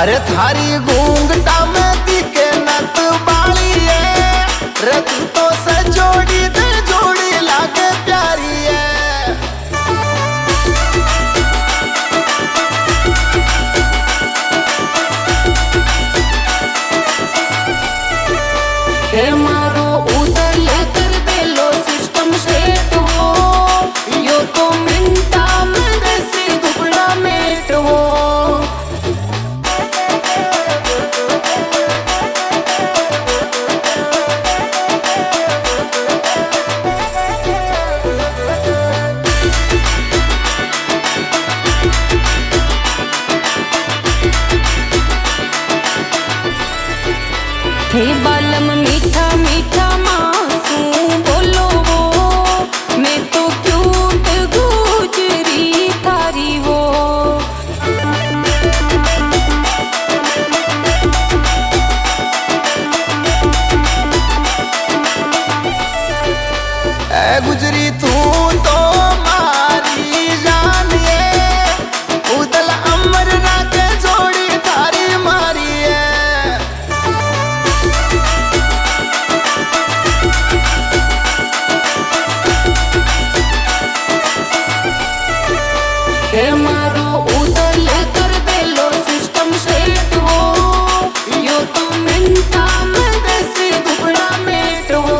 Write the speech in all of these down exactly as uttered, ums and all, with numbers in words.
अरे थारी घूंघटा में दिखे नत बाली है रे तू तो सजोड़ी दे जोड़ी लागे प्यारी है। हे मारो उधर लेकर बेलो सिस्टम सेट हो यो तो मिनटा में दसी दुबड़ा मेट हो। हे बालम मीठा मीठा मासूम बोलो वो मैं तो क्यूट गुजरी थारी वो। ए गुजरी तू तो मारी जान है उदल अमर राके जोड़ी थारी मारी है। हे मारो उधर लेकर बेलो सिस्टम सेट हो यो तो मिनटा में दसी दुबड़ा मेट हो।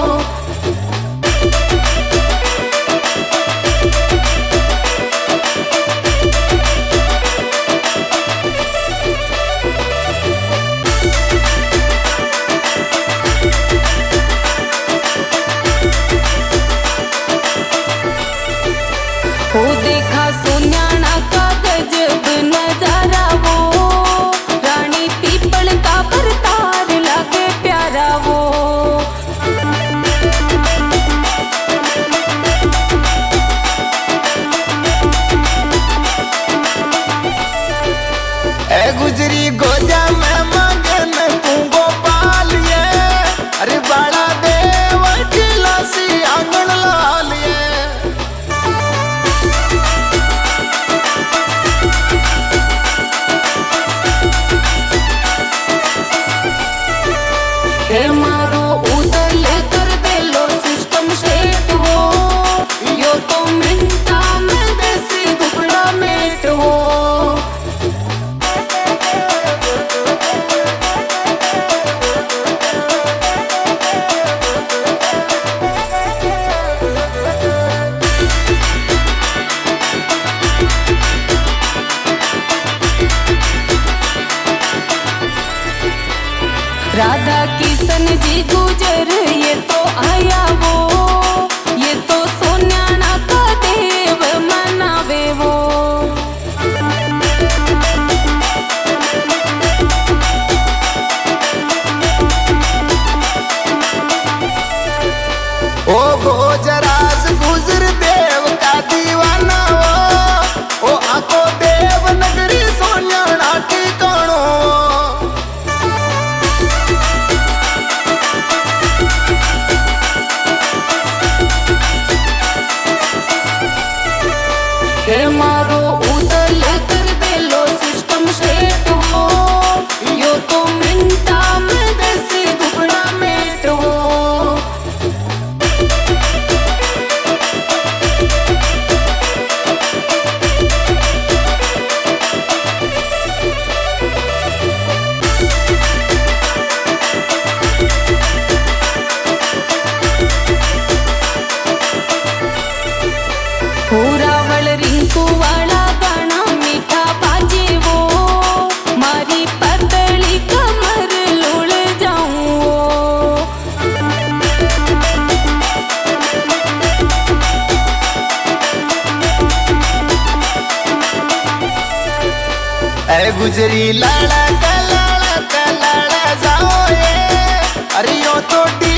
हो देखा सोन्याना का गजब नजारा वो रानी पीपल का परतार लागे प्यारा वो। ए गुजरी गोजा में मांगे न तू गोपाल ये अरे बाड़ा देव खिलासी आंगन लाल ये। हे मारो उधर लेकर बेलो सिस्टम सेट हो यो तो मिनटा में दसी दुबड़ा मेट हो। राधा किशन जी गुजर ये तो आया वो ये तो सोन्याना का देव मनावे वो। ओ गोजराज गुजर देव का दीवाना हो ओ आको देव नगरी सोन्याना ठिकानो। हे मारो उधर लेकर बेलो सिस्टम सेट हो यो तो मिनटा में दसी दुबड़ा मेट हो। पूरावल रिंकू वाला गाना मीठा बाजे वो मारी पतली कमर लुढ़ जाऊं वो। ए गुजरी लाड़ा का लाड़ा का लाड़ा जाओ ये अरे यो तो